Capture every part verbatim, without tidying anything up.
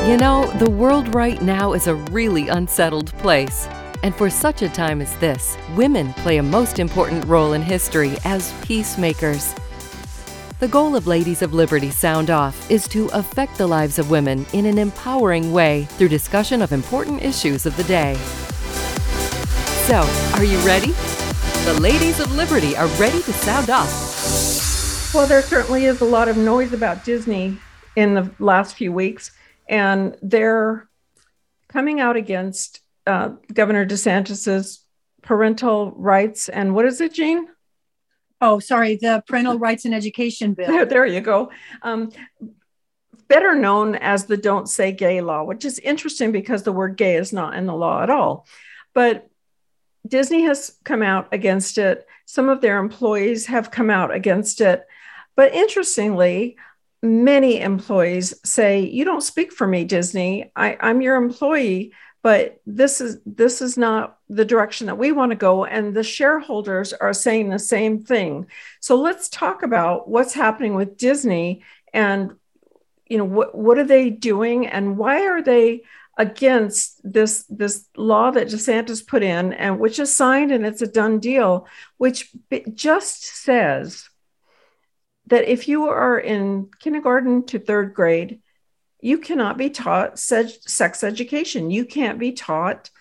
You know, the world right now is a really unsettled place. And for such a time as this, women play a most important role in history as peacemakers. The goal of Ladies of Liberty Sound Off is to affect the lives of women in an empowering way through discussion of important issues of the day. So, are you ready? The Ladies of Liberty are ready to sound off. Well, there certainly is a lot of noise about Disney in the last few weeks, and they're coming out against uh, Governor DeSantis's parental rights. And what is it, Jean? Oh, sorry, the Parental Rights and Education Bill. There, there you go. Um, better known as the Don't Say Gay law, which is interesting because the word gay is not in the law at all. But Disney has come out against it. Some of their employees have come out against it. But interestingly, many employees say, you don't speak for me, Disney. I, I'm your employee, but this is this is not the direction that we want to go. And the shareholders are saying the same thing. So let's talk about what's happening with Disney and, you know, what, what are they doing and why are they against this, this law that DeSantis put in and which is signed and it's a done deal, which just says that if you are in kindergarten to third grade, you cannot be taught sex education. You can't be taught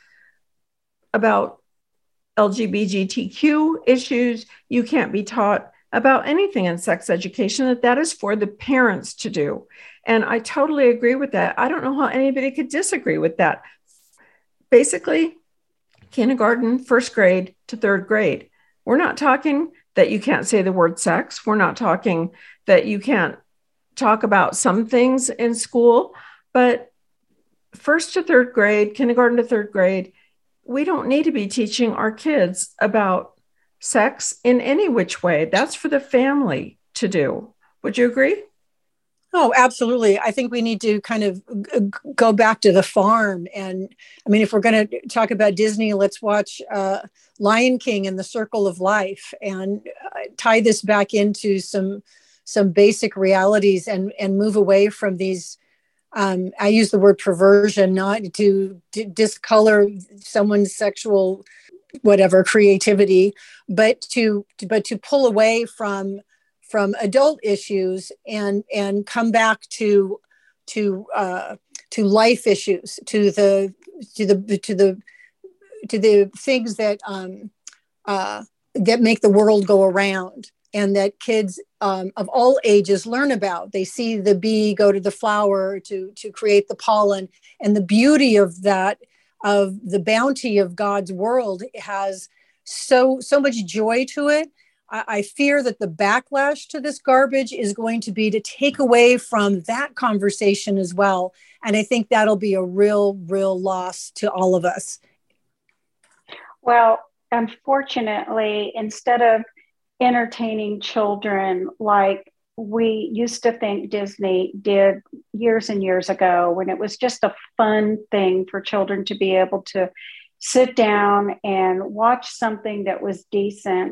about L G B T Q issues. You can't be taught about anything in sex education, that that is for the parents to do. And I totally agree with that. I don't know how anybody could disagree with that. Basically, kindergarten, first grade to third grade. We're not talking that you can't say the word sex. We're not talking that you can't talk about some things in school, but first to third grade, kindergarten to third grade, we don't need to be teaching our kids about sex in any which way. That's for the family to do. Would you agree? Oh, absolutely. I think we need to kind of go back to the farm. And I mean, if we're going to talk about Disney, let's watch uh, Lion King and the Circle of Life and uh, tie this back into some some basic realities and, and move away from these, um, I use the word perversion, not to, to discolor someone's sexual, whatever, creativity, but to, but to pull away from from adult issues and and come back to to uh, to life issues, to the to the to the to the things that um, uh, that make the world go around, and that kids um, of all ages learn about. They see the bee go to the flower to to create the pollen, and the beauty of that, of the bounty of God's world, has so so much joy to it. I fear that the backlash to this garbage is going to be to take away from that conversation as well. And I think that'll be a real, real loss to all of us. Well, unfortunately, instead of entertaining children like we used to think Disney did years and years ago, when it was just a fun thing for children to be able to sit down and watch something that was decent,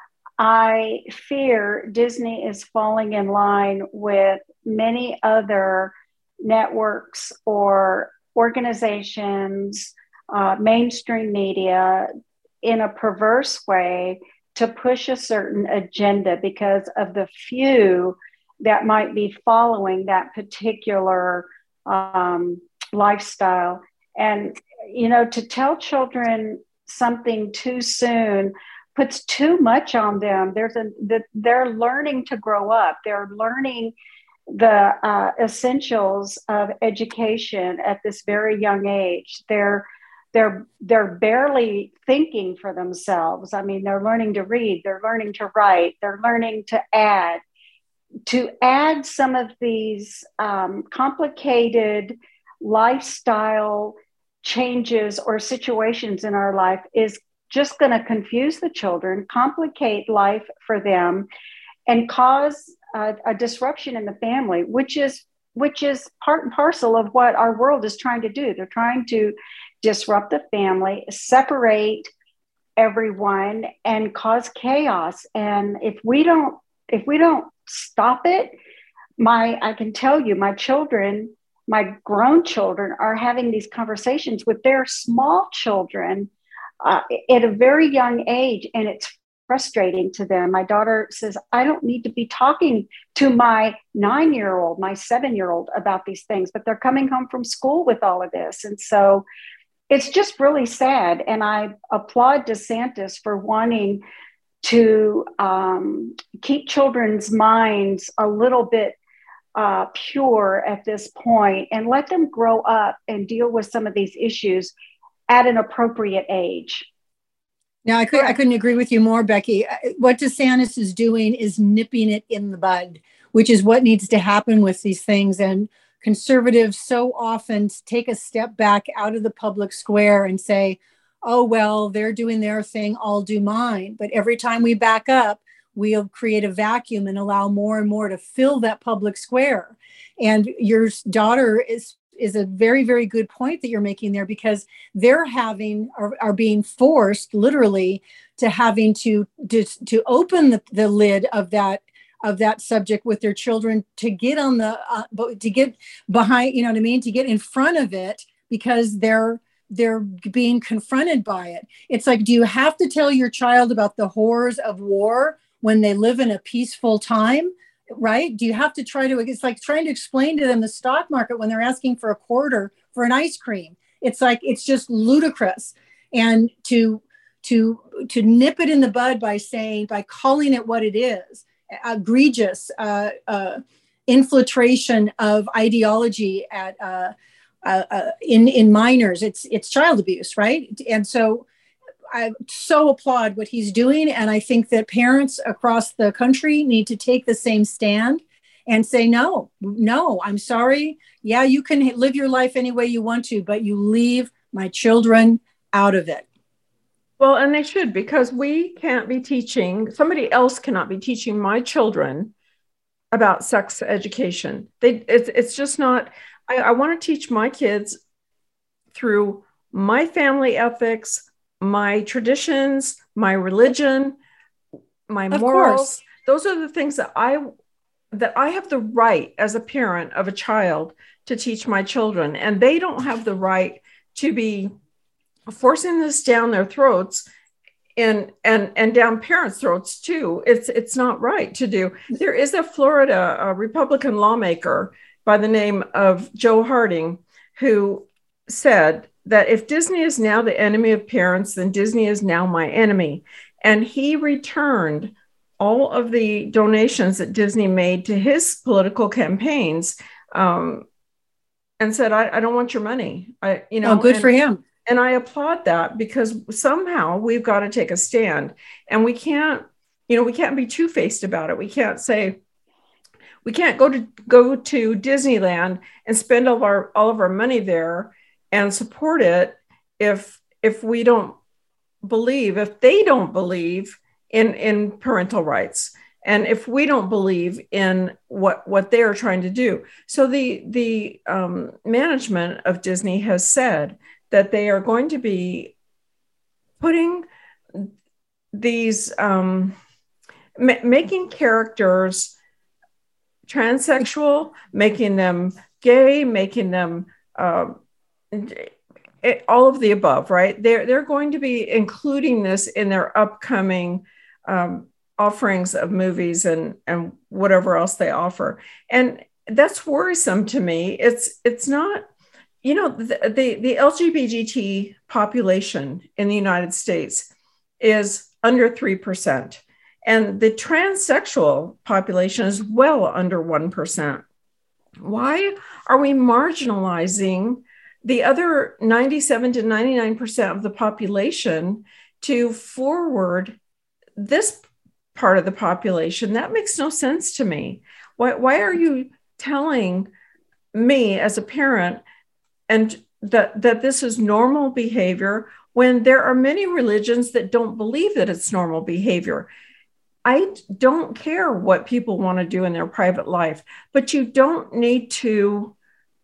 I fear Disney is falling in line with many other networks or organizations, uh, mainstream media, in a perverse way to push a certain agenda because of the few that might be following that particular um, lifestyle. And, you know, to tell children something too soon puts too much on them. There's a the, they're learning to grow up. They're learning the uh, essentials of education at this very young age. They're they're they're barely thinking for themselves. I mean, they're learning to read. They're learning to write. They're learning to add. To add some of these um, complicated lifestyle changes or situations in our life is just going to confuse the children, complicate life for them, and cause a, a disruption in the family, which is which is part and parcel of what our world is trying to do. They're trying to disrupt the family, separate everyone, and cause chaos. And if we don't, if we don't stop it, my I can tell you, my children my grown children are having these conversations with their small children uh, at a very young age, and it's frustrating to them. My daughter says, I don't need to be talking to my nine-year-old, my seven-year-old about these things, but they're coming home from school with all of this. And so it's just really sad. And I applaud DeSantis for wanting to um, keep children's minds a little bit uh, pure at this point and let them grow up and deal with some of these issues at an appropriate age. Now, I, could, I couldn't agree with you more, Becky. What DeSantis is doing is nipping it in the bud, which is what needs to happen with these things. And conservatives so often take a step back out of the public square and say, oh, well, they're doing their thing, I'll do mine. But every time we back up, we'll create a vacuum and allow more and more to fill that public square. And your daughter is is a very, very good point that you're making there, because they're having are, are being forced literally to having to to, to open the, the lid of that of that subject with their children, to get on the uh, to get behind, you know what I mean, to get in front of it, because they're they're being confronted by it. It's like, do you have to tell your child about the horrors of war when they live in a peaceful time? Right? Do you have to try to, it's like trying to explain to them the stock market when they're asking for a quarter for an ice cream. It's like, it's just ludicrous. And to, to, to nip it in the bud by saying, by calling it what it is, egregious uh, uh, infiltration of ideology at, uh, uh, uh, in, in minors, it's, it's child abuse, right? And so I so applaud what he's doing. And I think that parents across the country need to take the same stand and say, no, no, I'm sorry. Yeah, you can live your life any way you want to, but you leave my children out of it. Well, and they should, because we can't be teaching, somebody else cannot be teaching my children about sex education. They, it's, it's just not, I, I want to teach my kids through my family ethics, my traditions, my religion, my of morals. Course. Those are the things that I that I have the right as a parent of a child to teach my children. And they don't have the right to be forcing this down their throats and and and down parents' throats too. It's it's not right to do. There is a Florida a Republican lawmaker by the name of Joe Harding who said that if Disney is now the enemy of parents, then Disney is now my enemy. And he returned all of the donations that Disney made to his political campaigns um, and said, I, I don't want your money. I, you know, oh, good and, for him. And I applaud that, because somehow we've got to take a stand, and we can't, you know, we can't be two-faced about it. We can't say, we can't go to go to Disneyland and spend all of our all of our money there and support it if if we don't believe, if they don't believe in, in parental rights, and if we don't believe in what, what they're trying to do. So the, the um, management of Disney has said that they are going to be putting these, um, ma- making characters transsexual, making them gay, making them uh, It, all of the above, right? They're, they're going to be including this in their upcoming um, offerings of movies and, and whatever else they offer. And that's worrisome to me. It's, it's not, you know, the, the, the L G B T Q population in the United States is under three percent. And the transsexual population is well under one percent. Why are we marginalizing the other ninety-seven to ninety-nine percent of the population to forward this part of the population? That makes no sense to me. Why, why are you telling me as a parent and that, that this is normal behavior when there are many religions that don't believe that it's normal behavior? I don't care what people want to do in their private life, but you don't need to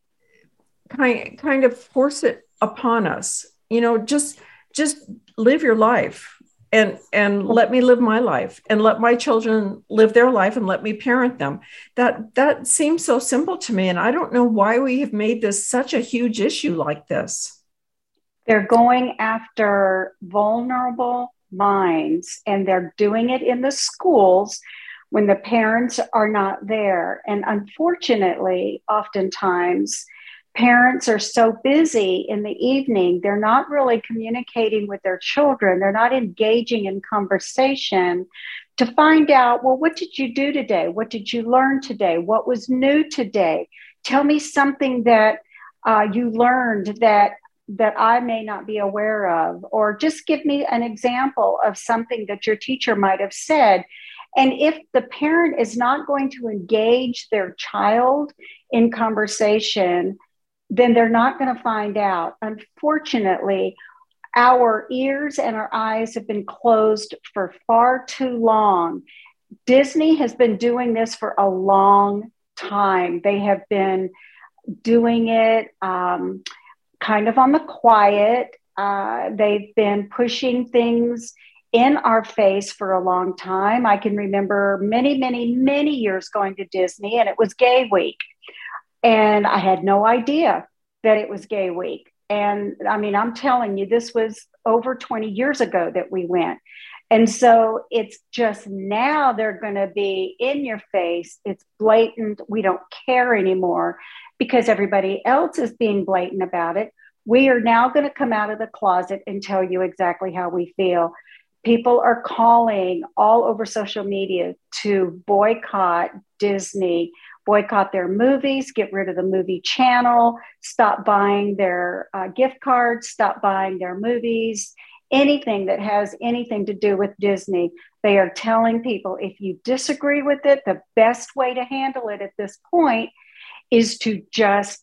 kind, kind of force it upon us. You know, just, just live your life. and and let me live my life and let my children live their life and let me parent them. That that seems so simple to me. And I don't know why we have made this such a huge issue like this. They're going after vulnerable minds, and they're doing it in the schools when the parents are not there. And unfortunately, oftentimes, parents are so busy in the evening, they're not really communicating with their children. They're not engaging in conversation to find out, well, what did you do today? What did you learn today? What was new today? Tell me something that uh, you learned that that I may not be aware of, or just give me an example of something that your teacher might have said. And if the parent is not going to engage their child in conversation, then they're not going to find out. Unfortunately, our ears and our eyes have been closed for far too long. Disney has been doing this for a long time. They have been doing it um, kind of on the quiet. Uh, they've been pushing things in our face for a long time. I can remember many, many, many years going to Disney, and it was Gay Week. And I had no idea that it was Gay Week. And I mean, I'm telling you, this was over twenty years ago that we went. And so it's just now they're going to be in your face. It's blatant. We don't care anymore because everybody else is being blatant about it. We are now going to come out of the closet and tell you exactly how we feel. People are calling all over social media to boycott Disney, boycott their movies, get rid of the movie channel, stop buying their uh, gift cards, stop buying their movies, anything that has anything to do with Disney. They are telling people, if you disagree with it, the best way to handle it at this point is to just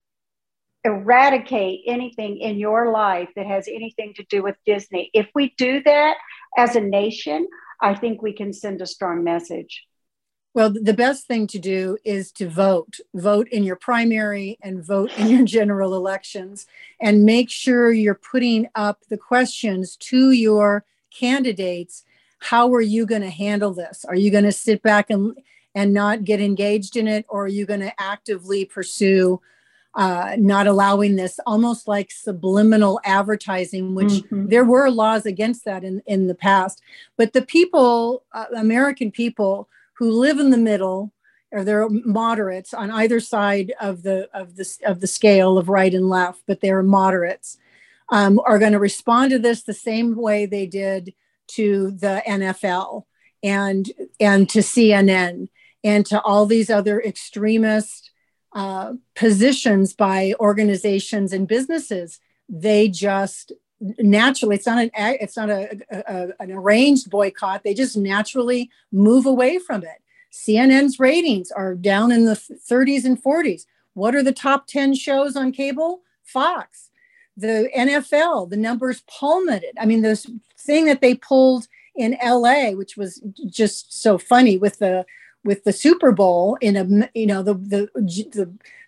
eradicate anything in your life that has anything to do with Disney. If we do that as a nation, I think we can send a strong message. Well, the best thing to do is to vote. Vote in your primary and vote in your general elections, and make sure you're putting up the questions to your candidates. How are you going to handle this? Are you going to sit back and, and not get engaged in it? Or are you going to actively pursue uh, not allowing this, almost like subliminal advertising, which mm-hmm. there were laws against that in, in the past. But the people, uh, American people, who live in the middle, or they're moderates on either side of the of the of the scale of right and left, but they're moderates, um, are going to respond to this the same way they did to the N F L and and to C N N and to all these other extremist uh, positions by organizations and businesses. They just naturally, it's not an it's not a, a, an arranged boycott. They just naturally move away from it. C N N's ratings are down in the thirties and forties. What are the top ten shows on cable? Fox. The N F L, the numbers plummeted. I mean, this thing that they pulled in L A, which was just so funny with the with the Super Bowl in a, you know, the the the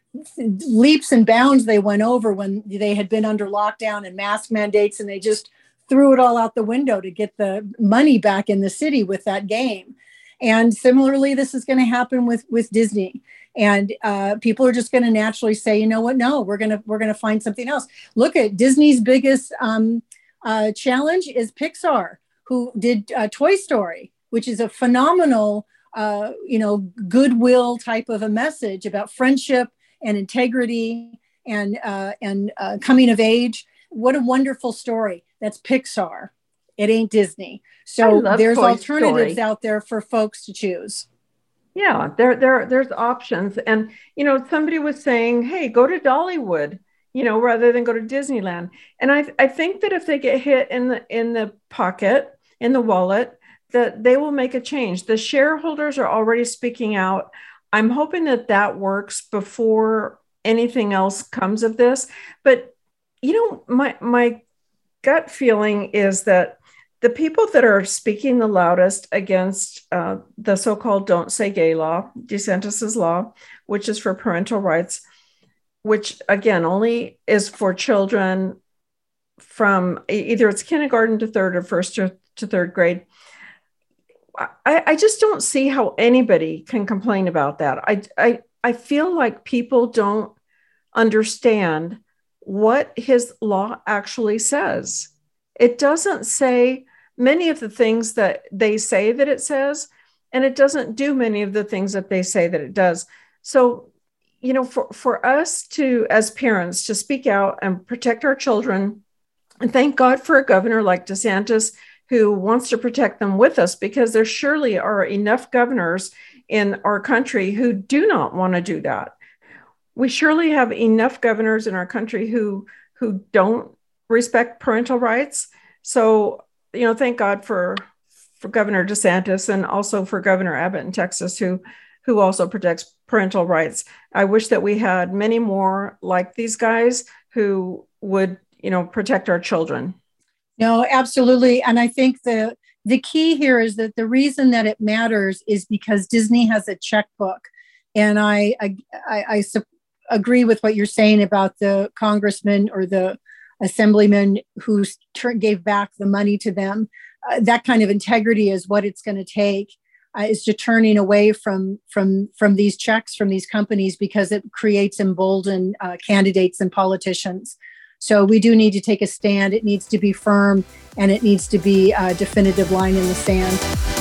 leaps and bounds they went over when they had been under lockdown and mask mandates, and they just threw it all out the window to get the money back in the city with that game. And similarly, this is going to happen with with Disney, and uh, people are just going to naturally say, you know what, no, we're gonna we're gonna find something else. Look at Disney's biggest um, uh, challenge is Pixar, who did uh, Toy Story, which is a phenomenal uh, you know goodwill type of a message about friendship and integrity and uh, and uh, coming of age. What a wonderful story. That's Pixar. It ain't Disney. So there's Toy alternatives Story. Out there for folks to choose. Yeah, there, there, there's options. And, you know, somebody was saying, hey, go to Dollywood, you know, rather than go to Disneyland. And I, I think that if they get hit in the in the pocket, in the wallet, that they will make a change. The shareholders are already speaking out. I'm hoping that that works before anything else comes of this. But, you know, my my gut feeling is that the people that are speaking the loudest against uh, the so-called Don't Say Gay law, DeSantis's law, which is for parental rights, which again only is for children from either it's kindergarten to third or first or to third grade. I, I just don't see how anybody can complain about that. I, I, I feel like people don't understand what his law actually says. It doesn't say many of the things that they say that it says, and it doesn't do many of the things that they say that it does. So, you know, for, for us to, as parents, to speak out and protect our children, and thank God for a governor like DeSantis who wants to protect them with us, because there surely are enough governors in our country who do not want to do that. We surely have enough governors in our country who, who don't respect parental rights. So, you know, thank God for, for Governor DeSantis, and also for Governor Abbott in Texas, who, who also protects parental rights. I wish that we had many more like these guys who would, you know, protect our children. No, absolutely. And I think the the key here is that the reason that it matters is because Disney has a checkbook. And I I, I, I su- agree with what you're saying about the congressman or the assemblyman who ter- gave back the money to them. Uh, that kind of integrity is what it's going to take, uh, is to turning away from, from, from these checks from these companies, because it creates emboldened uh, candidates and politicians. So we do need to take a stand. It needs to be firm, and it needs to be a definitive line in the sand.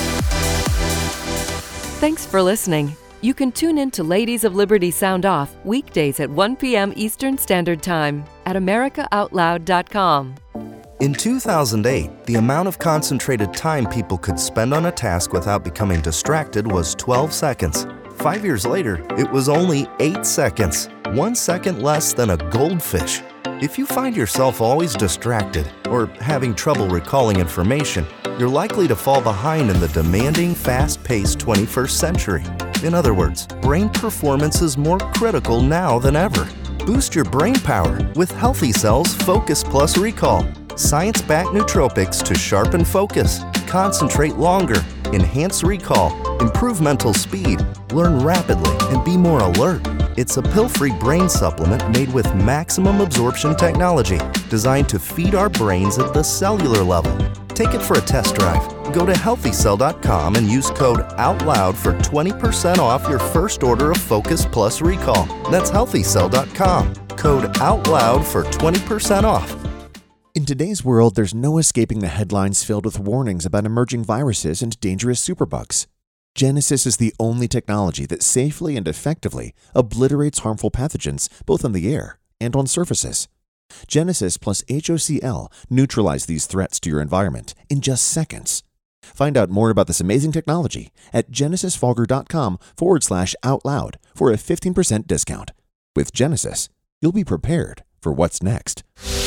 Thanks for listening. You can tune in to Ladies of Liberty Sound Off weekdays at one p.m. Eastern Standard Time at america out loud dot com. In two thousand eight, the amount of concentrated time people could spend on a task without becoming distracted was twelve seconds. Five years later, it was only eight seconds, one second less than a goldfish. If you find yourself always distracted or having trouble recalling information, you're likely to fall behind in the demanding, fast-paced twenty-first century. In other words, brain performance is more critical now than ever. Boost your brain power with Healthy Cells Focus Plus Recall. Science-backed nootropics to sharpen focus, concentrate longer, enhance recall, improve mental speed, learn rapidly, and be more alert. It's a pill-free brain supplement made with maximum absorption technology, designed to feed our brains at the cellular level. Take it for a test drive. Go to healthy cell dot com and use code OUTLOUD for twenty percent off your first order of Focus Plus Recall. That's healthy cell dot com. Code OUTLOUD for twenty percent off. In today's world, there's no escaping the headlines filled with warnings about emerging viruses and dangerous superbugs. Genesis is the only technology that safely and effectively obliterates harmful pathogens both on the air and on surfaces. Genesis plus H O C L neutralize these threats to your environment in just seconds. Find out more about this amazing technology at genesisfogger.com forward slash out loud for a fifteen percent discount. With Genesis, you'll be prepared for what's next.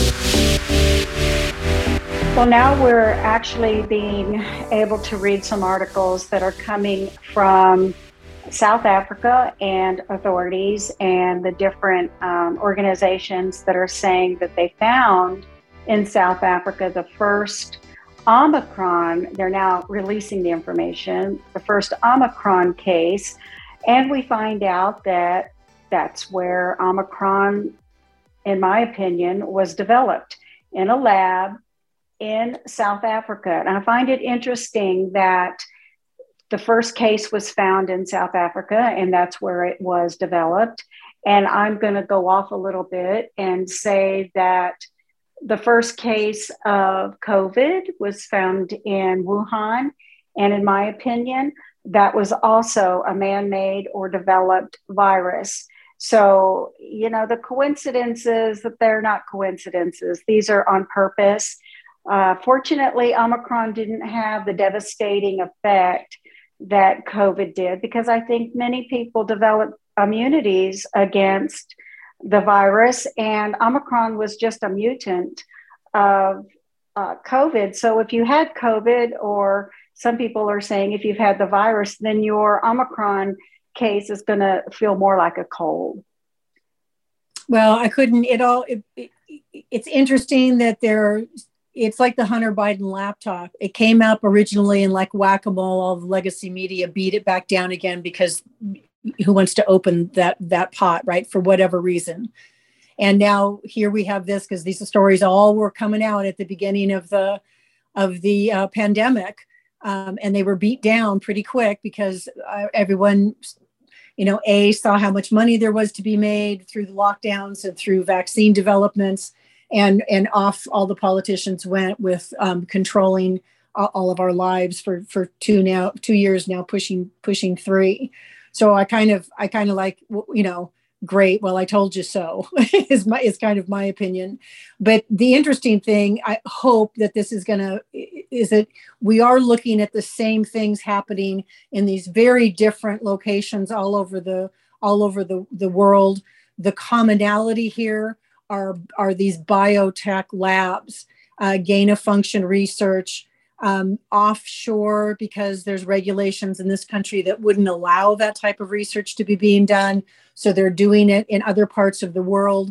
Well, now we're actually being able to read some articles that are coming from South Africa and authorities and the different um, organizations that are saying that they found in South Africa the first Omicron. They're now releasing the information, the first Omicron case. And we find out that that's where Omicron, in my opinion, was developed in a lab in South Africa. And I find it interesting that the first case was found in South Africa, and that's where it was developed. And I'm going to go off a little bit and say that the first case of COVID was found in Wuhan. And in my opinion, that was also a man-made or developed virus. So, you know, the coincidences, that they're not coincidences. These are on purpose. Uh, fortunately, Omicron didn't have the devastating effect that COVID did, because I think many people developed immunities against the virus, and Omicron was just a mutant of uh, COVID. So if you had COVID, or some people are saying if you've had the virus, then your Omicron case is going to feel more like a cold. Well, I couldn't, it all, it, it, it's interesting that there, it's like the Hunter Biden laptop. It came up originally in like whack-a-mole, all the legacy media beat it back down again because who wants to open that, that pot, right? For whatever reason. And now here we have this, because these stories all were coming out at the beginning of the of the uh, pandemic. Um, and they were beat down pretty quick because uh, everyone, you know, A, saw how much money there was to be made through the lockdowns and through vaccine developments, and, and off all the politicians went with um, controlling all, all of our lives for, for two now, two years now, pushing, pushing three. So I kind of, I kind of like, you know, great. Well, I told you so is my, is kind of my opinion. But the interesting thing, I hope that this is going to, is that we are looking at the same things happening in these very different locations all over the, all over the, the world. The commonality here are, are these biotech labs, uh, gain of function research, um, offshore, because there's regulations in this country that wouldn't allow that type of research to be being done. So they're doing it in other parts of the world,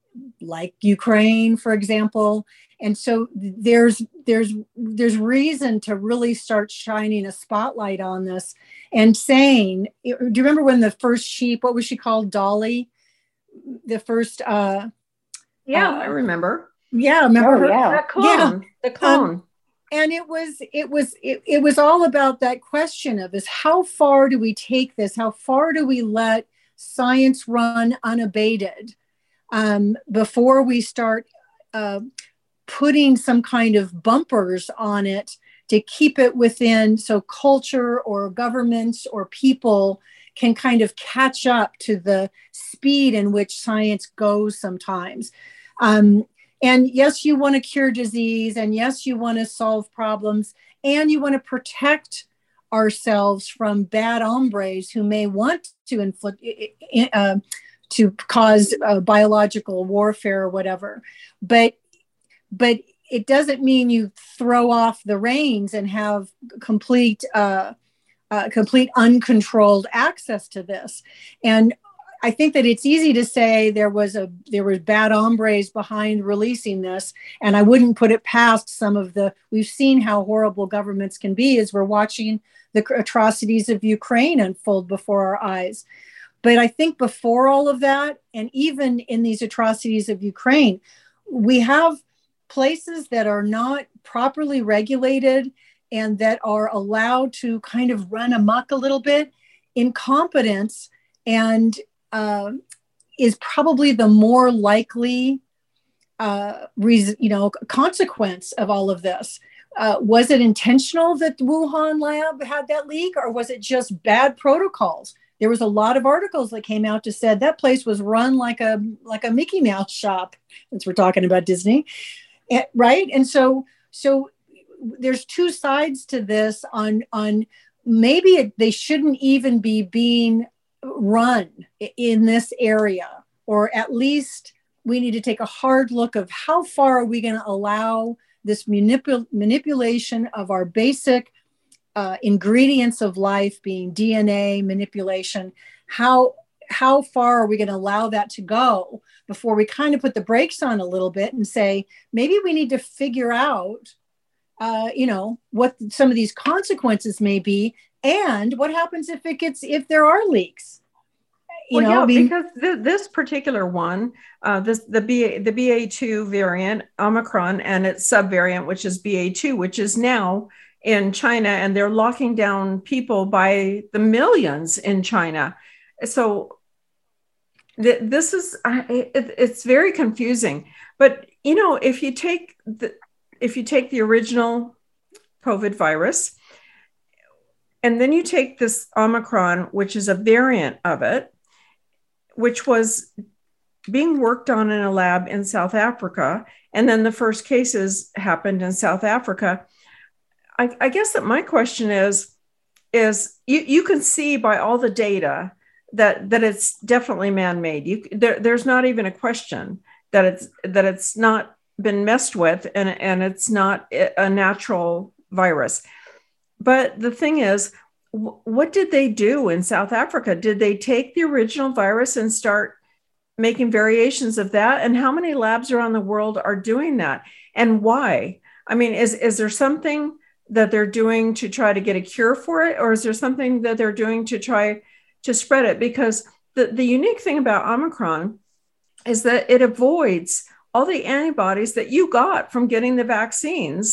like Ukraine, for example. And so there's there's there's reason to really start shining a spotlight on this and saying, do you remember when the first sheep, what was she called, Dolly? The first uh yeah, uh, I remember. Yeah, remember oh, her? Yeah. The clone. Yeah. The clone. Um, and it was it was it, it was all about that question of is how far do we take this? How far do we let science run unabated um, before we start uh, putting some kind of bumpers on it to keep it within, so culture or governments or people can kind of catch up to the speed in which science goes sometimes. Um, and yes, you want to cure disease, and yes, you want to solve problems, and you want to protect ourselves from bad hombres who may want to inflict, uh, to cause uh, biological warfare or whatever. But, but it doesn't mean you throw off the reins and have complete, uh, uh, complete uncontrolled access to this. And I think that it's easy to say there was a there was bad hombres behind releasing this, and I wouldn't put it past some of the. We've seen how horrible governments can be as we're watching the atrocities of Ukraine unfold before our eyes. But I think before all of that, and even in these atrocities of Ukraine, we have places that are not properly regulated and that are allowed to kind of run amok a little bit. Incompetence and uh, is probably the more likely, uh, res- you know, consequence of all of this. Uh, was it intentional that the Wuhan lab had that leak, or was it just bad protocols? There was a lot of articles that came out to said that place was run like a like a Mickey Mouse shop, since we're talking about Disney, and, right? And so, so there's two sides to this. On on maybe it, they shouldn't even be being run in this area, or at least we need to take a hard look of how far are we going to allow this manipul- manipulation of our basic uh, ingredients of life, being D N A manipulation. How how far are we going to allow that to go before we kind of put the brakes on a little bit and say, maybe we need to figure out, uh, you know, what some of these consequences may be, and what happens if it gets if there are leaks. You well, know, yeah, I mean, because th- this particular one, uh, this the B A, the B A two variant, Omicron, and its subvariant, which is B A two, which is now in China, and they're locking down people by the millions in China. So th- this is uh, it, it's very confusing. But you know, if you take the if you take the original COVID virus, and then you take this Omicron, which is a variant of it, which was being worked on in a lab in South Africa, and then the first cases happened in South Africa. I, I guess that my question is, is you, you can see by all the data that that it's definitely man-made. You, there, there's not even a question that it's that it's not been messed with, and, and it's not a natural virus. But the thing is, what did they do in South Africa? Did they take the original virus and start making variations of that? And how many labs around the world are doing that? And why? I mean, is, is there something that they're doing to try to get a cure for it? Or is there something that they're doing to try to spread it? Because the, the unique thing about Omicron is that it avoids all the antibodies that you got from getting the vaccines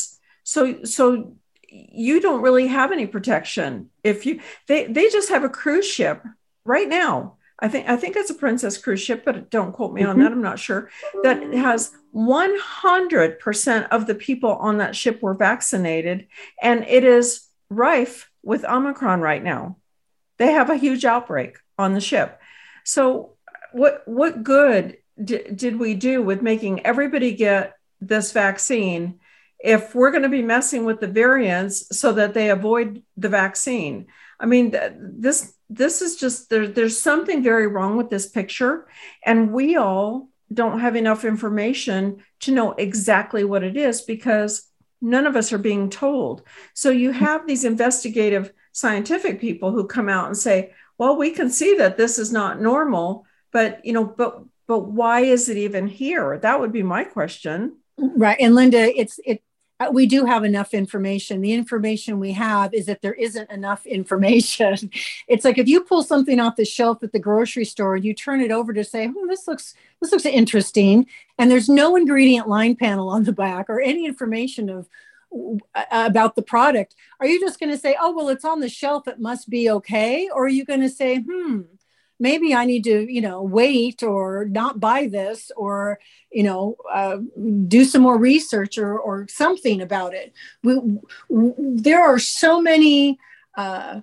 So, so you don't really have any protection. If you, they, they just have a cruise ship right now. I think, I think it's a Princess cruise ship, but don't quote me mm-hmm. on that. I'm not sure. That has one hundred percent of the people on that ship were vaccinated, and it is rife with Omicron right now. They have a huge outbreak on the ship. So what, what good d- did we do with making everybody get this vaccine if we're going to be messing with the variants so that they avoid the vaccine? I mean, th- this, this is just, there, there's something very wrong with this picture. And we all don't have enough information to know exactly what it is, because none of us are being told. So you have these investigative scientific people who come out and say, well, we can see that this is not normal, but, you know, but, but why is it even here? That would be my question. Right. And Linda, it's, it, we do have enough information. The information we have is that there isn't enough information. It's like if you pull something off the shelf at the grocery store and you turn it over to say, hmm, this looks, this looks interesting, and there's no ingredient line panel on the back or any information of uh, about the product, are you just going to say, oh, well, it's on the shelf, it must be okay? Or are you going to say, hmm, maybe I need to, you know, wait or not buy this, or, you know, uh, do some more research or, or something about it. We, w- there are so many uh,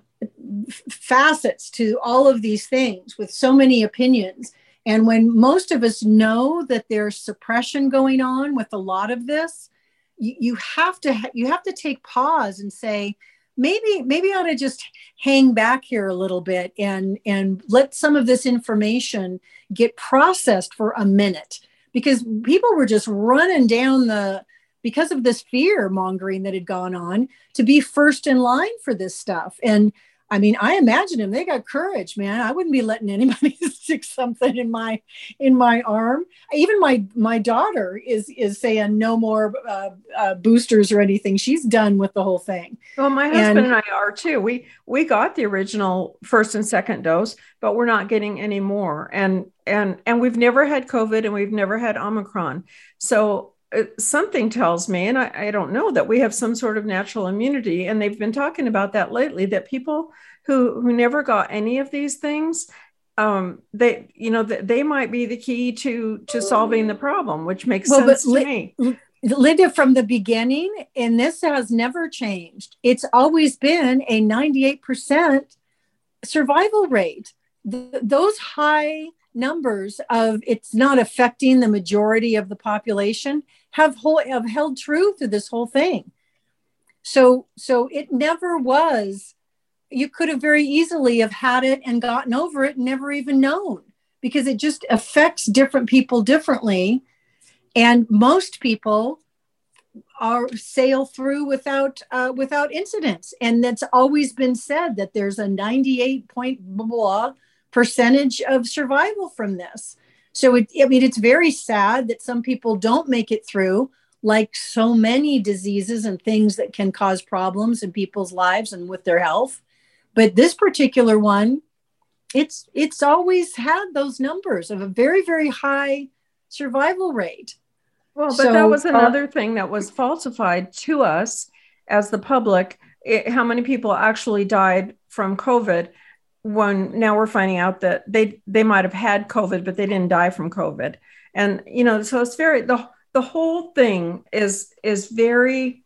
facets to all of these things with so many opinions. And when most of us know that there's suppression going on with a lot of this, you, you have to, ha- you have to take pause and say, maybe, maybe I ought to just hang back here a little bit and, and let some of this information get processed for a minute, because people were just running down the, because of this fear mongering that had gone on, to be first in line for this stuff. And I mean, I imagine them, they got courage, man. I wouldn't be letting anybody stick something in my, in my arm. Even my, my daughter is, is saying no more uh, uh, boosters or anything. She's done with the whole thing. Well, my husband and, and I are too. We, we got the original first and second dose, but we're not getting any more. And, and, and we've never had COVID and we've never had Omicron. So uh, something tells me, and I, I don't know, that we have some sort of natural immunity. And they've been talking about that lately, that people who, who never got any of these things, um, they, you know, they, they might be the key to, to solving the problem, which makes well, sense to li- me. Linda, from the beginning, and this has never changed, it's always been a ninety-eight percent survival rate. Th- those high numbers of it's not affecting the majority of the population have, whole, have held true through this whole thing. So, so it never was, you could have very easily have had it and gotten over it and never even known, because it just affects different people differently. And most people are sail through without uh, without incidents. And that's always been said, that there's a ninety-eight point blah percentage of survival from this. So it, I mean, it's very sad that some people don't make it through, like so many diseases and things that can cause problems in people's lives and with their health. But this particular one, it's it's always had those numbers of a very, very high survival rate. Well, but so, that was another uh, thing that was falsified to us as the public, it, how many people actually died from COVID, when now we're finding out that they, they might have had COVID, but they didn't die from COVID. And, you know, so it's very, the, the whole thing is, is very,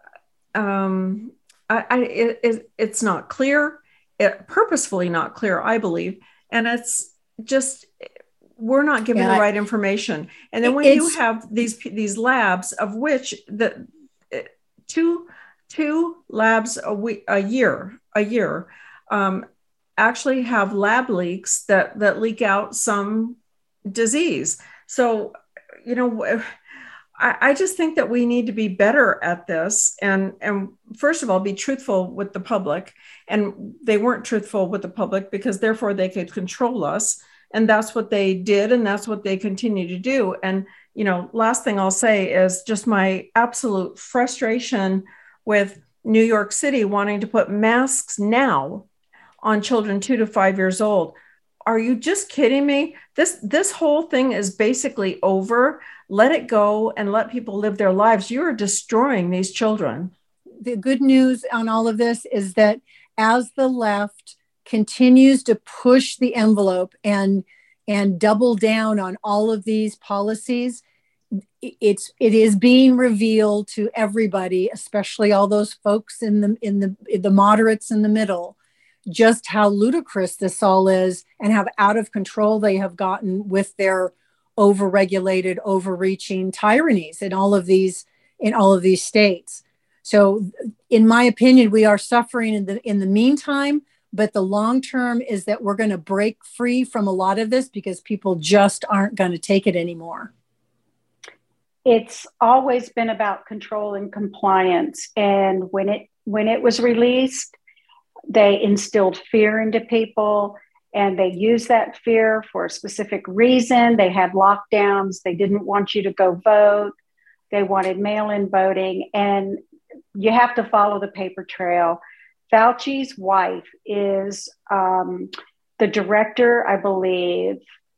um, I, I it, it, it's not clear, it, purposefully not clear, I believe. And it's just, we're not given yeah, the right information. And then when you have these these labs, of which the two two labs a week, a year, a year, um, actually have lab leaks that that leak out some disease. So, you know, I, I just think that we need to be better at this. And and first of all, be truthful with the public. And they weren't truthful with the public, because therefore they could control us. And that's what they did. And that's what they continue to do. And, you know, last thing I'll say is just my absolute frustration with New York City wanting to put masks now on children two to five years old. Are you just kidding me? This, this whole thing is basically over. let it go and let people live their lives. You are destroying these children. The good news on all of this is that as the left continues to push the envelope and and double down on all of these policies, it's it is being revealed to everybody, especially all those folks in the in the in the moderates in the middle, just how ludicrous this all is and how out of control they have gotten with their overregulated, overreaching tyrannies in all of these in all of these states. So, in my opinion, we are suffering in the in the meantime, but the long term is that we're going to break free from a lot of this because people just aren't going to take it anymore. It's always been about control and compliance, and when it when it was released, they instilled fear into people, and they used that fear for a specific reason. They had lockdowns. They didn't want you to go vote. They wanted mail-in voting, and you have to follow the paper trail. Fauci's wife is um, the director, I believe,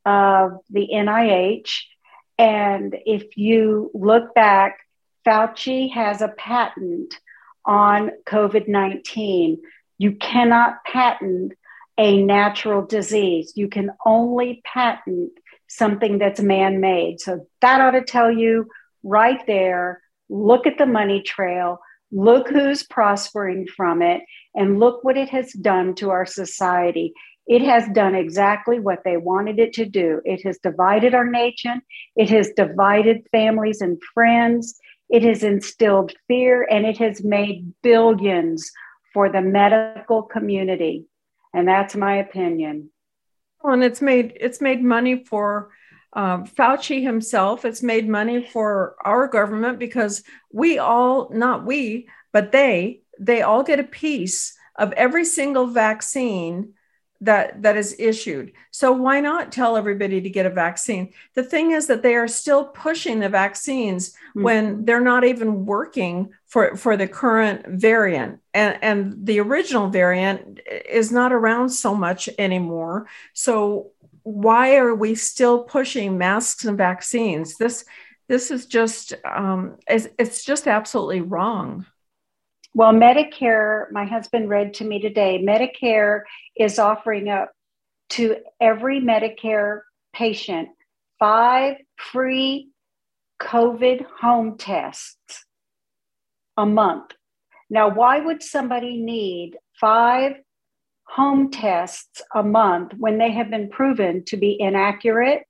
of the N I H. And if you look back, Fauci has a patent on COVID nineteen. You cannot patent a natural disease. You can only patent something that's man-made. So that ought to tell you right there, look at the money trail, look who's prospering from it, and look what it has done to our society. It has done exactly what they wanted it to do. It has divided our nation. It has divided families and friends. It has instilled fear, and it has made billions for the medical community. And that's my opinion. Well, and it's made it's made money for uh, Fauci himself. It's made money for our government because we all, not we, but they, they all get a piece of every single vaccine that that is issued. So why not tell everybody to get a vaccine? The thing is that they are still pushing the vaccines mm-hmm. when they're not even working for, for the current variant. And, and the original variant is not around so much anymore. So why are we still pushing masks and vaccines? This this is just, um, it's, it's just absolutely wrong. Well, Medicare, my husband read to me today, Medicare is offering up to every Medicare patient five free COVID home tests a month. Now, why would somebody need five home tests a month when they have been proven to be inaccurate?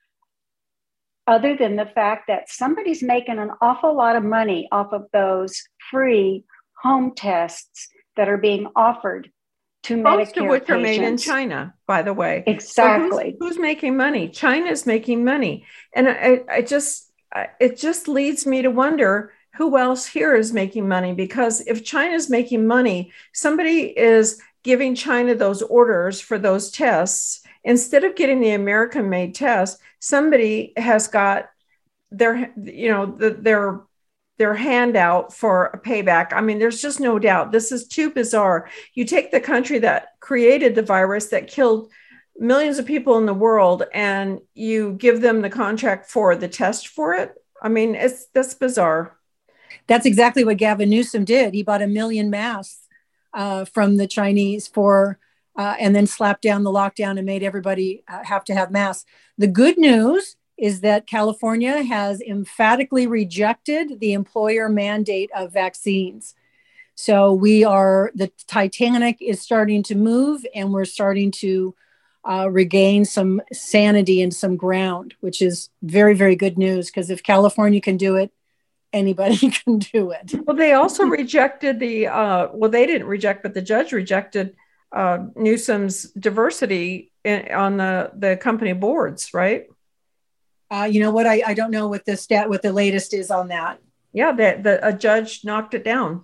Other than the fact that somebody's making an awful lot of money off of those free home tests that are being offered to Medicare Most of which patients. Are made in China, by the way. Exactly. So who's, who's making money? China's making money. And I, I just, it just leads me to wonder who else here is making money, because if China's making money, somebody is giving China those orders for those tests. Instead of getting the American made test, somebody has got their, you know, the, their, their handout for a payback. I mean, there's just no doubt. This is too bizarre. You take the country that created the virus that killed millions of people in the world, and you give them the contract for the test for it. I mean, it's that's bizarre. That's exactly what Gavin Newsom did. He bought a million masks uh, from the Chinese for, uh, and then slapped down the lockdown and made everybody uh, have to have masks. The good news is that California has emphatically rejected the employer mandate of vaccines. So we are, the Titanic is starting to move, and we're starting to uh, regain some sanity and some ground, which is very, very good news, because if California can do it, anybody can do it. Well, they also rejected the, uh, well, they didn't reject, but the judge rejected uh, Newsom's diversity in, on the, the company boards, right? Uh, you know what? I, I don't know what the stat, what the latest is on that. Yeah, the, the a judge knocked it down.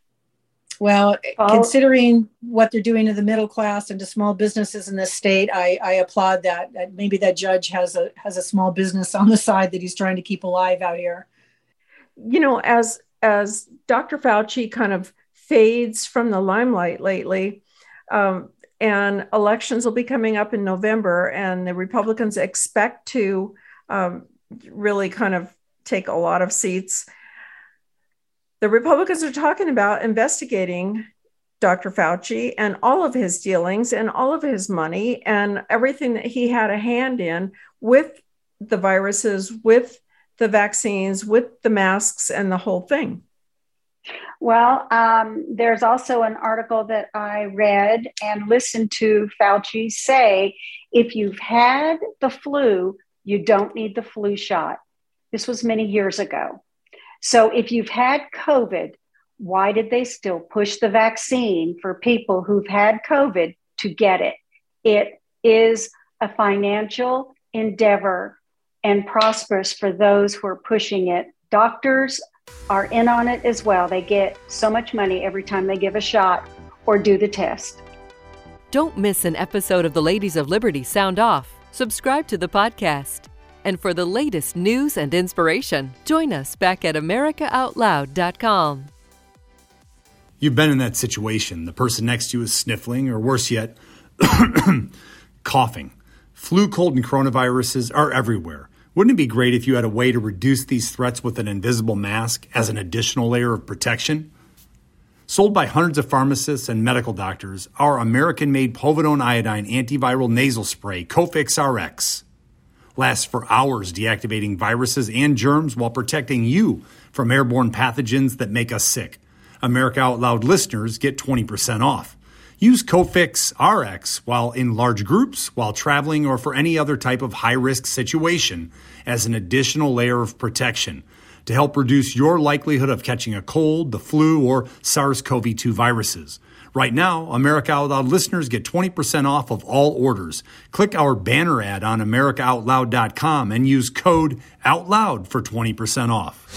Well, oh. Considering what they're doing to the middle class and to small businesses in this state, I, I applaud that. Maybe that judge has a has a small business on the side that he's trying to keep alive out here. You know, as as Doctor Fauci kind of fades from the limelight lately, um, and elections will be coming up in November, and the Republicans expect to Um, really kind of take a lot of seats. The Republicans are talking about investigating Doctor Fauci and all of his dealings and all of his money and everything that he had a hand in with the viruses, with the vaccines, with the masks and the whole thing. Well, um, there's also an article that I read and listened to Fauci say, if you've had the flu, you don't need the flu shot. This was many years ago. So if you've had COVID, why did they still push the vaccine for people who've had COVID to get it? It is a financial endeavor and prosperous for those who are pushing it. Doctors are in on it as well. They get so much money every time they give a shot or do the test. Don't miss an episode of the Ladies of Liberty Sound Off. Subscribe to the podcast. And for the latest news and inspiration, join us back at america out loud dot com. You've been in that situation. The person next to you is sniffling, or worse yet, coughing. Flu, cold, and coronaviruses are everywhere. Wouldn't it be great if you had a way to reduce these threats with an invisible mask as an additional layer of protection? Sold by hundreds of pharmacists and medical doctors, our American-made povidone iodine antiviral nasal spray, Cofix R X, lasts for hours deactivating viruses and germs while protecting you from airborne pathogens that make us sick. America Out Loud listeners get twenty percent off. Use Cofix R X while in large groups, while traveling, or for any other type of high-risk situation as an additional layer of protection to help reduce your likelihood of catching a cold, the flu, or SARS-C o V two viruses. Right now, America Out Loud listeners get twenty percent off of all orders. Click our banner ad on america out loud dot com and use code OUTLOUD for twenty percent off.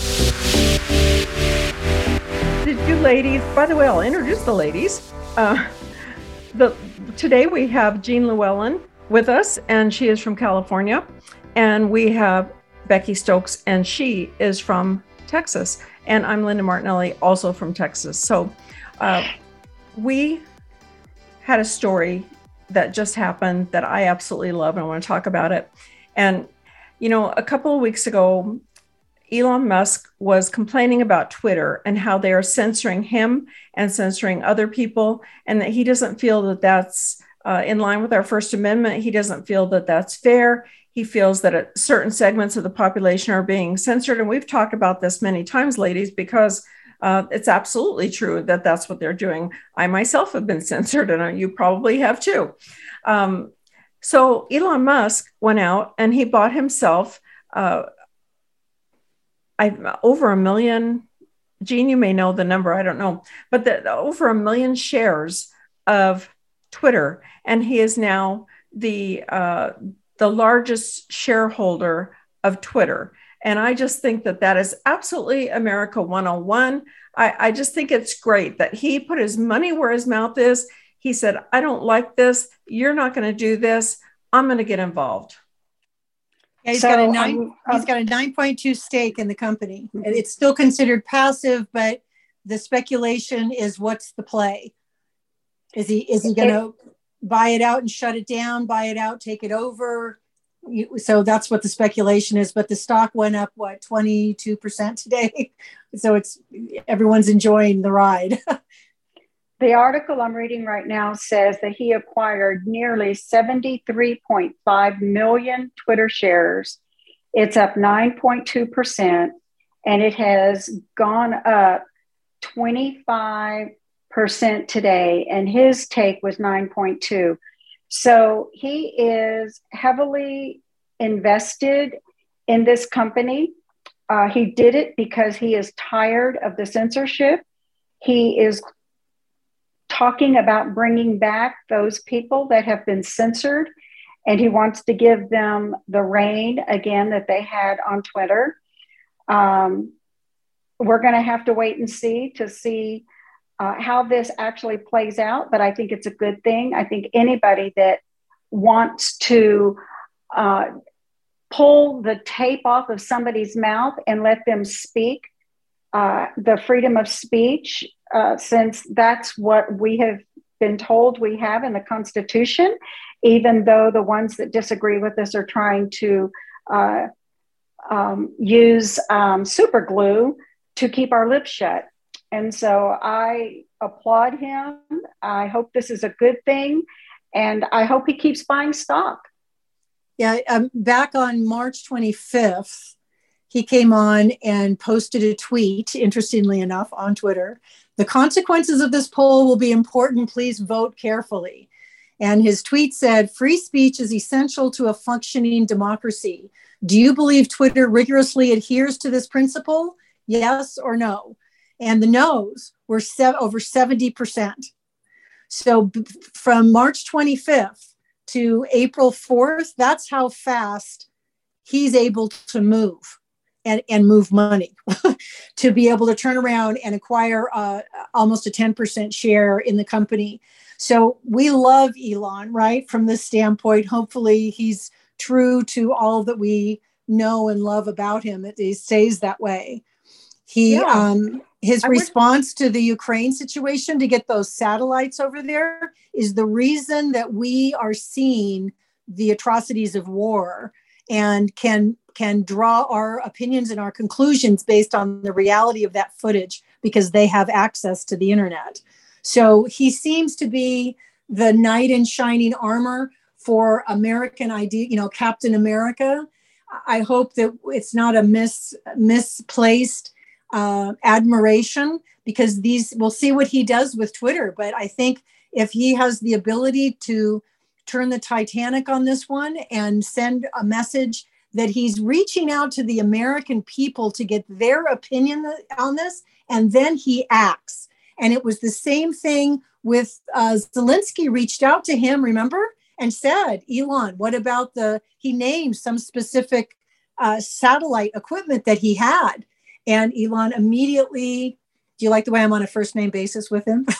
Did you ladies, by the way, I'll introduce the ladies. Uh, the, today we have Jean Llewellyn with us, and she is from California. And we have Becky Stokes, and she is from Texas. And I'm Linda Martinelli, also from Texas. So uh, we had a story that just happened that I absolutely love, and I want to talk about it. And, you know, a couple of weeks ago, Elon Musk was complaining about Twitter and how they are censoring him and censoring other people, and that he doesn't feel that that's uh, in line with our First Amendment. He doesn't feel that that's fair. He feels that certain segments of the population are being censored. And we've talked about this many times, ladies, because uh, it's absolutely true that that's what they're doing. I myself have been censored, and you probably have too. Um, so Elon Musk went out and he bought himself uh, I, over a million, Jean, you may know the number, I don't know, but the, over a million shares of Twitter. And he is now the uh, the largest shareholder of Twitter. And I just think that that is absolutely America one oh one. I, I just think it's great that he put his money where his mouth is. He said, I don't like this. You're not going to do this. I'm going to get involved. Yeah, he's So, got a nine. um, He's got a nine point two stake in the company. It's still considered passive, but the speculation is, what's the play? Is he is he going to buy it out and shut it down? Buy it out, take it over? You, so that's what the speculation is. But the stock went up what twenty-two percent today. So it's everyone's enjoying the ride. The article I'm reading right now says that he acquired nearly seventy-three point five million Twitter shares. It's up nine point two percent, and it has gone up twenty-five percent today, and his take was nine point two. So he is heavily invested in this company. Uh, he did it because he is tired of the censorship. He is talking about bringing back those people that have been censored, and he wants to give them the reign again that they had on Twitter. Um, we're going to have to wait and see to see uh, how this actually plays out, but I think it's a good thing. I think anybody that wants to uh, pull the tape off of somebody's mouth and let them speak, uh, the freedom of speech, Uh, since that's what we have been told we have in the Constitution, even though the ones that disagree with us are trying to uh, um, use um, super glue to keep our lips shut. And so I applaud him. I hope this is a good thing. And I hope he keeps buying stock. Yeah, um, back on March twenty-fifth, he came on and posted a tweet, interestingly enough, on Twitter. The consequences of this poll will be important. Please vote carefully. And his tweet said, free speech is essential to a functioning democracy. Do you believe Twitter rigorously adheres to this principle? Yes or no? And the no's were se- over seventy percent. So b- from March twenty-fifth to April fourth, that's how fast he's able to move and, and move money to be able to turn around and acquire uh, almost a ten percent share in the company. So we love Elon, right? From this standpoint, hopefully he's true to all that we know and love about him. It, it stays that way. He, yeah. um, his I response would... to the Ukraine situation to get those satellites over there is the reason that we are seeing the atrocities of war and can can draw our opinions and our conclusions based on the reality of that footage because they have access to the internet. So he seems to be the knight in shining armor for American idea, you know, Captain America. I hope that it's not a mis, misplaced uh, admiration because these, we'll see what he does with Twitter. But I think if he has the ability to turn the Titanic on this one and send a message that he's reaching out to the American people to get their opinion on this, and then he acts. And it was the same thing with uh, Zelensky reached out to him, remember, and said, Elon, what about the, he named some specific uh, satellite equipment that he had. And Elon immediately, do you like the way I'm on a first name basis with him?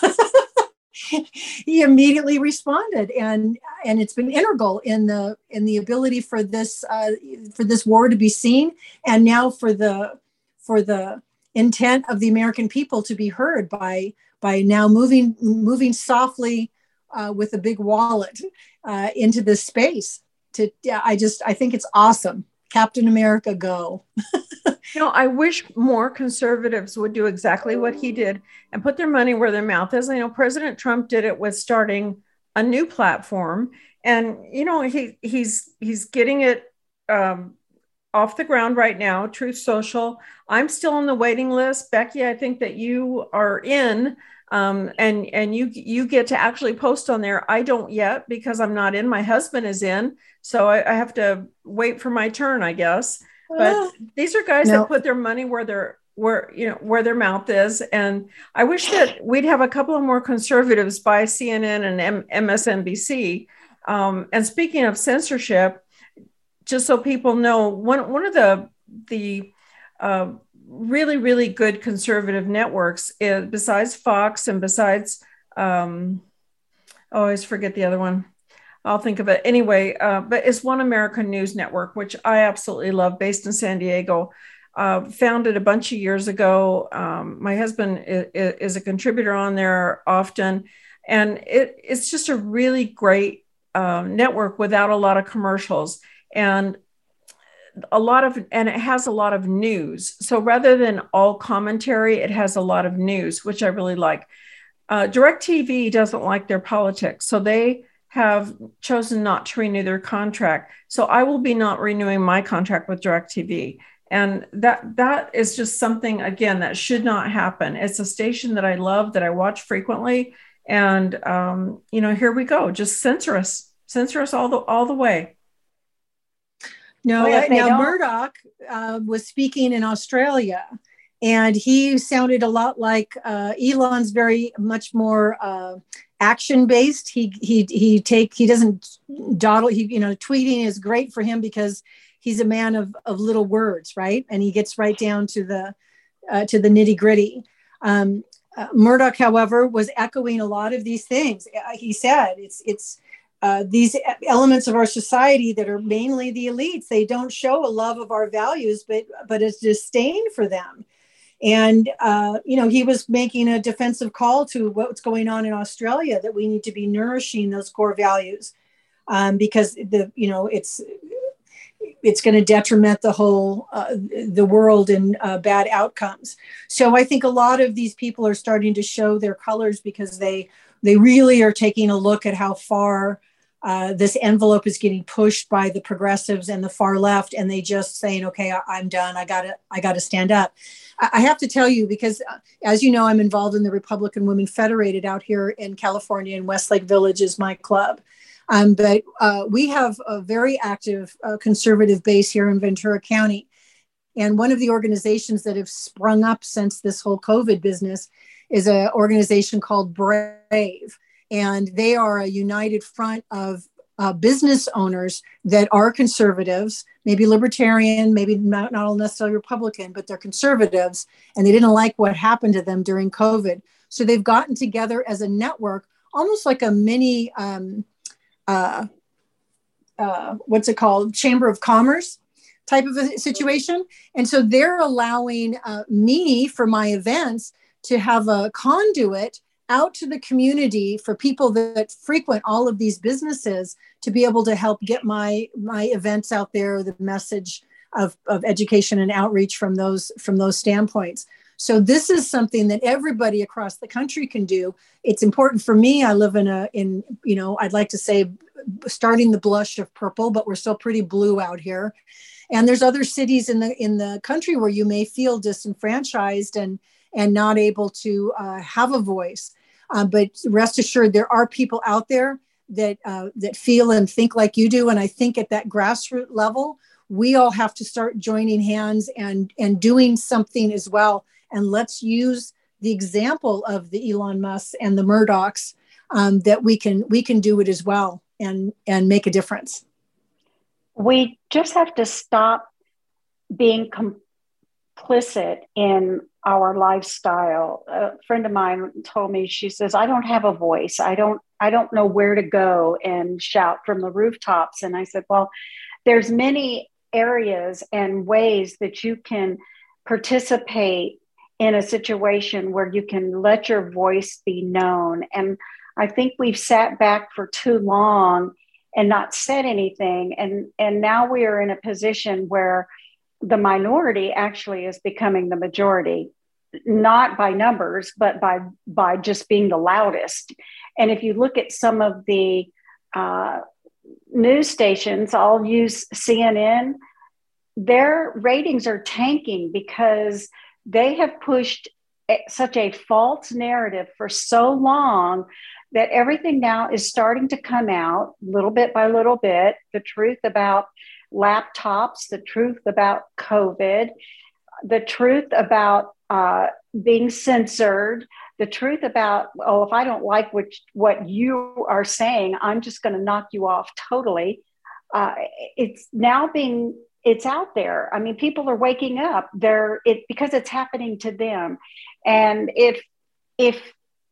He immediately responded, and and it's been integral in the in the ability for this uh, for this war to be seen, and now for the for the intent of the American people to be heard by by now moving moving softly uh, with a big wallet uh, into this space. To yeah, I just I think it's awesome. Captain America, go. You know, I wish more conservatives would do exactly what he did and put their money where their mouth is. I know President Trump did it with starting a new platform, and you know he he's he's getting it um, off the ground right now. Truth Social. I'm still on the waiting list, Becky. I think that you are in, um, and and you you get to actually post on there. I don't yet because I'm not in. My husband is in, so I, I have to wait for my turn, I guess. But these are guys no. that put their money where their where you know where their mouth is, and I wish that we'd have a couple of more conservatives by C N N and M- M S N B C. Um, and speaking of censorship, just so people know, one one of the the uh, really really good conservative networks is, besides Fox and besides um, oh, I always forget the other one. I'll think of it anyway, uh, but it's One American News Network, which I absolutely love, based in San Diego. Uh, founded a bunch of years ago. Um, my husband is, is a contributor on there often, and it, it's just a really great uh, network without a lot of commercials and a lot of, and it has a lot of news. So rather than all commentary, it has a lot of news, which I really like. Uh, DirecTV doesn't like their politics, so they have chosen not to renew their contract. So I will be not renewing my contract with DirecTV. And that that is just something, again, that should not happen. It's a station that I love, that I watch frequently. And, um, you know, here we go. Just censor us, censor us all the, all the way. No, well, now Murdoch uh, was speaking in Australia, and he sounded a lot like uh, Elon's very much more uh, action based. He he he take he doesn't dawdle. He you know tweeting is great for him because he's a man of of little words, right? And he gets right down to the uh, to the nitty gritty. Um, uh, Murdoch, however, was echoing a lot of these things. Uh, he said it's it's uh, these elements of our society that are mainly the elites. They don't show a love of our values, but but a disdain for them. And, uh, you know, he was making a defensive call to what's going on in Australia, that we need to be nourishing those core values um, because, the you know, it's it's going to detriment the whole, uh, the world in uh, bad outcomes. So I think a lot of these people are starting to show their colors because they, they really are taking a look at how far uh, this envelope is getting pushed by the progressives and the far left. And they just saying, okay, I, I'm done. I gotta, I gotta stand up. I, I have to tell you, because uh, as you know, I'm involved in the Republican Women Federated out here in California, and Westlake Village is my club. Um, but uh, we have a very active uh, conservative base here in Ventura County. And one of the organizations that have sprung up since this whole COVID business is an organization called Brave. And they are a united front of uh, business owners that are conservatives, maybe libertarian, maybe not, not necessarily Republican, but they're conservatives. And they didn't like what happened to them during COVID. So they've gotten together as a network, almost like a mini, um, uh, uh, what's it called? Chamber of Commerce type of a situation. And so they're allowing uh, me for my events to have a conduit out to the community for people that frequent all of these businesses to be able to help get my my events out there, the message of, of education and outreach from those from those standpoints. So this is something that everybody across the country can do. It's important for me. I live in a, in, you know, I'd like to say starting the blush of purple, but we're still pretty blue out here. And there's other cities in the in the country where you may feel disenfranchised and and not able to uh, have a voice. Uh, but rest assured, there are people out there that uh, that feel and think like you do. And I think at that grassroots level, we all have to start joining hands and and doing something as well. And let's use the example of the Elon Musk and the Murdochs um, that we can we can do it as well and and make a difference. We just have to stop being complicit in our lifestyle. A friend of mine told me, she says, I don't have a voice. I don't, I don't know where to go and shout from the rooftops. And I said, well, there's many areas and ways that you can participate in a situation where you can let your voice be known. And I think we've sat back for too long and not said anything. And, and now we are in a position where the minority actually is becoming the majority, not by numbers, but by, by just being the loudest. And if you look at some of the uh, news stations, I'll use C N N, their ratings are tanking because they have pushed such a false narrative for so long that everything now is starting to come out little bit by little bit, the truth about laptops, the truth about COVID, the truth about uh, being censored, the truth about, oh, if I don't like what, what you are saying, I'm just going to knock you off totally. Uh, it's now being, it's out there. I mean, people are waking up. They're it because it's happening to them. And if if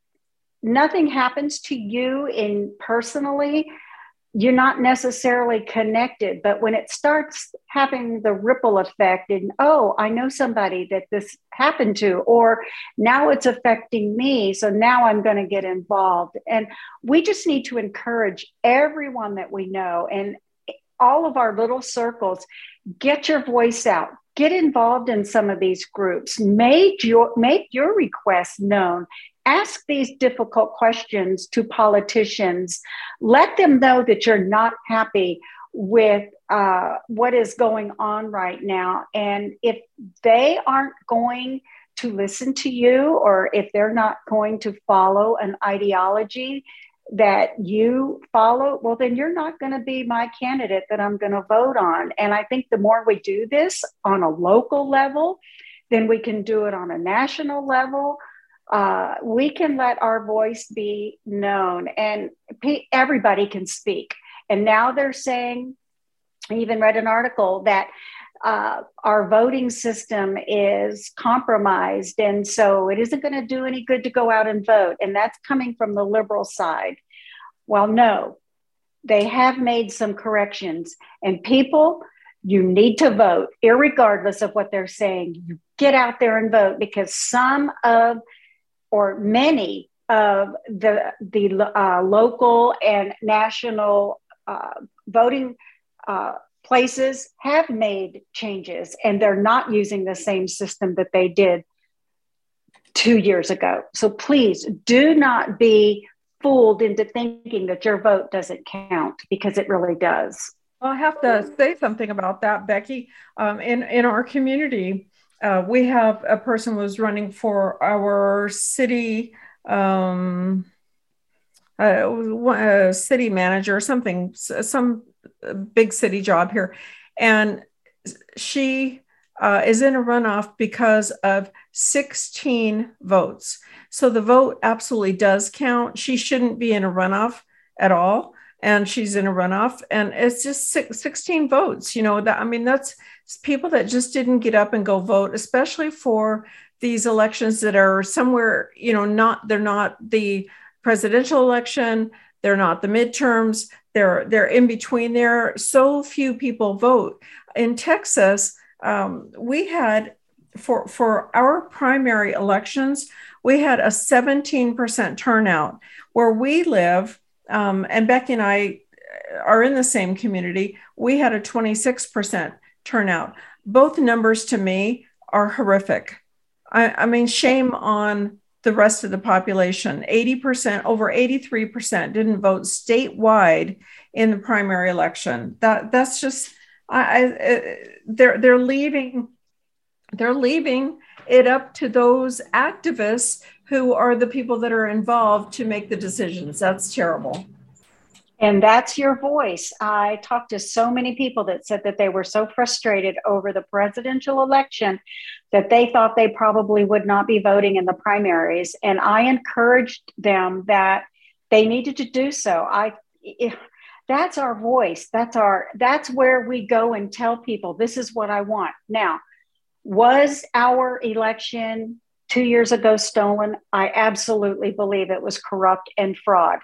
nothing happens to you in personally, you're not necessarily connected. But when it starts having the ripple effect and, oh, I know somebody that this happened to, or now it's affecting me, so now I'm going to get involved. And we just need to encourage everyone that we know and all of our little circles, get your voice out, get involved in some of these groups, make your, make your requests known. Ask these difficult questions to politicians. Let them know that you're not happy with uh, what is going on right now. And if they aren't going to listen to you, or if they're not going to follow an ideology that you follow, well, then you're not going to be my candidate that I'm going to vote on. And I think the more we do this on a local level, then we can do it on a national level. Uh, we can let our voice be known, and pe- everybody can speak. And now they're saying, I even read an article that uh, our voting system is compromised. And so it isn't going to do any good to go out and vote. And that's coming from the liberal side. Well, no, they have made some corrections. And people, you need to vote, irregardless of what they're saying. You get out there and vote, because some of or many of the, the uh, local and national uh, voting uh, places have made changes and they're not using the same system that they did two years ago. So please do not be fooled into thinking that your vote doesn't count, because it really does. Well, I have to say something about that, Becky. Um, in, in our community, uh, we have a person who was running for our city, um, uh, city manager or something, some big city job here. And she uh, is in a runoff because of sixteen votes. So the vote absolutely does count. She shouldn't be in a runoff at all. And she's in a runoff, and it's just six, sixteen votes. You know, that, I mean, that's people that just didn't get up and go vote, especially for these elections that are somewhere, you know, not, they're not the presidential election. They're not the midterms. They're, they're in between there. So few people vote. In Texas, um, we had, for, for our primary elections, we had a seventeen percent turnout. Where we live, Um, and Becky and I are in the same community, we had a twenty-six percent turnout. Both numbers to me are horrific. I, I mean, shame on the rest of the population. eighty percent, over eighty-three percent didn't vote statewide in the primary election. That that's just, I, I, they're they're leaving, they're leaving it up to those activists who are the people that are involved to make the decisions. That's terrible. And that's your voice. I talked to so many people that said that they were so frustrated over the presidential election that they thought they probably would not be voting in the primaries. And I encouraged them that they needed to do so. I, if, that's our voice. That's our, that's where we go and tell people, this is what I want. Now, was our election two years ago stolen? I absolutely believe it was corrupt and fraud.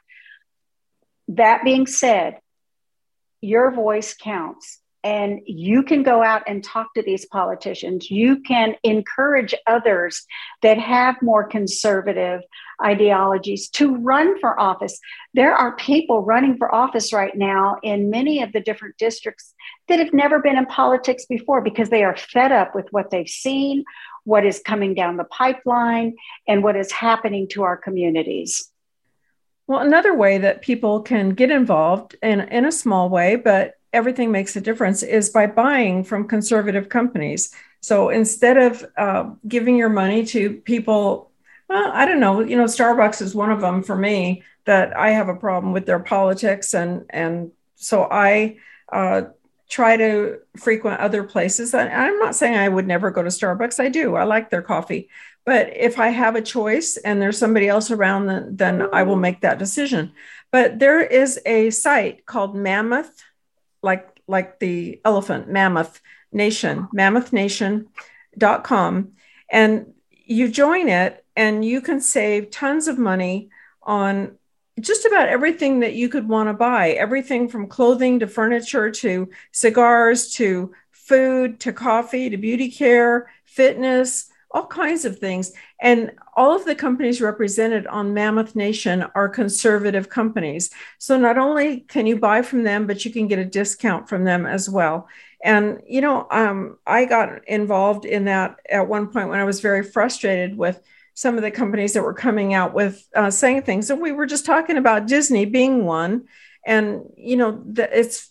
That being said, your voice counts, and you can go out and talk to these politicians. You can encourage others that have more conservative ideologies to run for office. There are people running for office right now in many of the different districts that have never been in politics before because they are fed up with what they've seen, what is coming down the pipeline, and what is happening to our communities. Well, another way that people can get involved in, in a small way, but everything makes a difference, is by buying from conservative companies. So instead of uh, giving your money to people, well, I don't know, you know, Starbucks is one of them for me, that I have a problem with their politics. And, and so I uh, try to frequent other places. And I'm not saying I would never go to Starbucks. I do. I like their coffee. But if I have a choice and there's somebody else around, then, then I will make that decision. But there is a site called Mammoth, like, like the elephant, Mammoth Nation, mammoth nation dot com. And you join it and you can save tons of money on just about everything that you could want to buy, everything from clothing to furniture to cigars to food to coffee to beauty care, fitness, all kinds of things. And all of the companies represented on Mammoth Nation are conservative companies. So not only can you buy from them, but you can get a discount from them as well. And, you know, um, I got involved in that at one point when I was very frustrated with some of the companies that were coming out with uh, saying things. And we were just talking about Disney being one. And, you know, the, it's,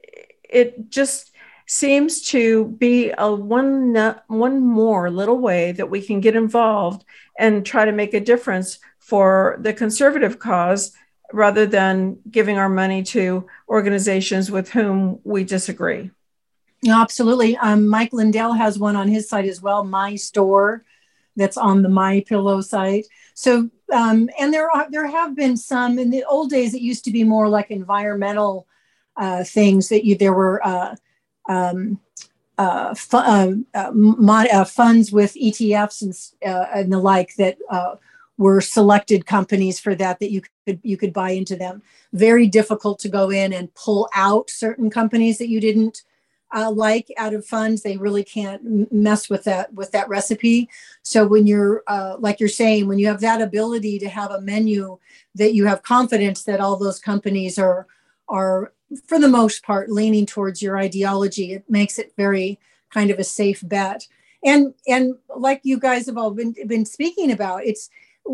it just seems to be a one, one more little way that we can get involved and try to make a difference for the conservative cause rather than giving our money to organizations with whom we disagree. Absolutely. Um, Mike Lindell has one on his site as well, My Store, that's on the My Pillow site. So, um, and there are, there have been some, in the old days, it used to be more like environmental uh, things that you, there were, uh, Um, uh, fu- uh, uh, mod- uh, funds with E T Fs and, uh, and the like that uh, were selected companies for that, that you could you could buy into them. Very difficult to go in and pull out certain companies that you didn't uh, like out of funds. They really can't m- mess with that with that recipe. So when you're uh, like you're saying, when you have that ability to have a menu that you have confidence that all those companies are are for the most part, leaning towards your ideology. It makes it very kind of a safe bet. And and like you guys have all been been speaking about, it's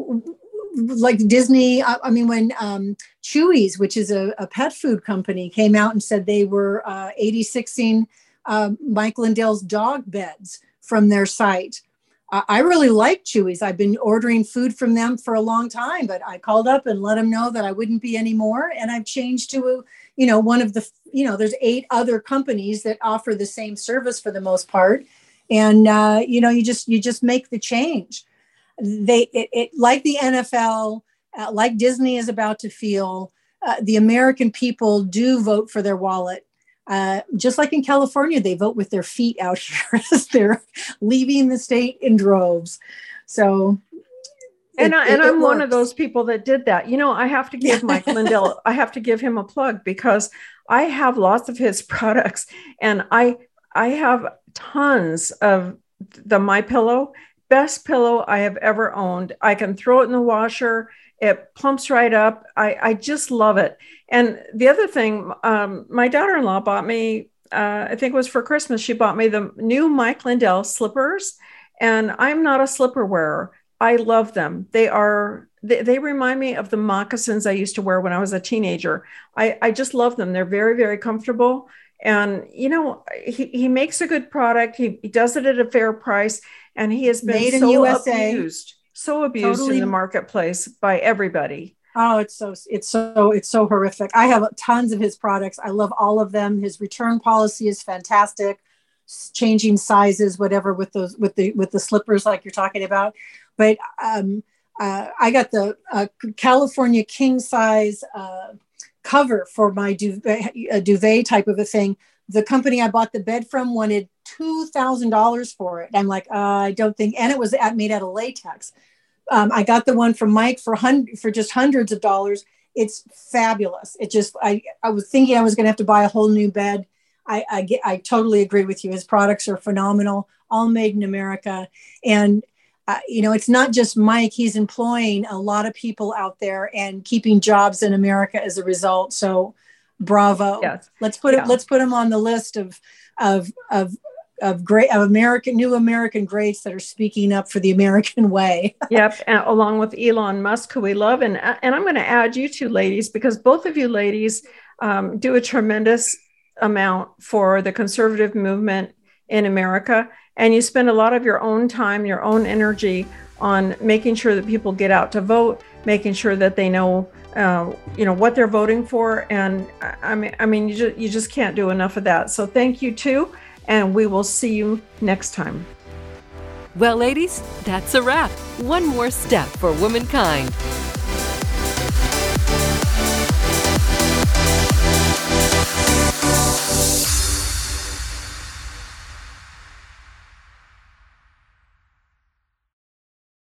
like Disney. I, I mean, when um, Chewy's, which is a, a pet food company, came out and said they were uh, eighty-sixing uh, Mike Lindell's dog beds from their site. Uh, I really like Chewy's. I've been ordering food from them for a long time, but I called up and let them know that I wouldn't be anymore, and I've changed to a, you know, one of the, you know, there's eight other companies that offer the same service for the most part. And, uh, you know, you just, you just make the change. They, it, it like the N F L, uh, like Disney is about to feel, uh, the American people do vote for their wallet. Uh, just like in California, they vote with their feet out here as they're leaving the state in droves. So, And, it, I, and it, I'm it one of those people that did that. You know, I have to give Mike Lindell, I have to give him a plug because I have lots of his products, and I I have tons of the MyPillow, best pillow I have ever owned. I can throw it in the washer. It plumps right up. I, I just love it. And the other thing, um, my daughter-in-law bought me, uh, I think it was for Christmas, she bought me the new Mike Lindell slippers. And I'm not a slipper wearer. I love them. They are, they, they remind me of the moccasins I used to wear when I was a teenager. I, I just love them. They're very, very comfortable. And, you know, he, he makes a good product. He, he does it at a fair price. And he has been Made in so U S A. abused, so abused Totally. in the marketplace by everybody. Oh, it's so, it's so, it's so horrific. I have tons of his products. I love all of them. His return policy is fantastic. Changing sizes, whatever, with those, with the, with the slippers, like you're talking about. But um, uh, I got the uh, California king size uh, cover for my duvet, a duvet type of a thing. The company I bought the bed from wanted two thousand dollars for it. I'm like, uh, I don't think, and it was at, made out of latex. Um, I got the one from Mike for hun- for just hundreds of dollars. It's fabulous. It just, I, I was thinking I was going to have to buy a whole new bed. I, I get, I totally agree with you. His products are phenomenal, all made in America. And, uh, you know, it's not just Mike, he's employing a lot of people out there and keeping jobs in America as a result. So bravo. Yes. Let's put Yeah. it, let's put him on the list of, of, of, of great, of American, new American greats that are speaking up for the American way. Yep. And along with Elon Musk, who we love. And, and I'm going to add you two ladies, because both of you ladies um, do a tremendous amount for the conservative movement in America. And you spend a lot of your own time, your own energy on making sure that people get out to vote, making sure that they know, uh, you know, what they're voting for. And I mean, I mean, you just, you just can't do enough of that. So thank you too. And we will see you next time. Well, ladies, that's a wrap. One more step for womankind.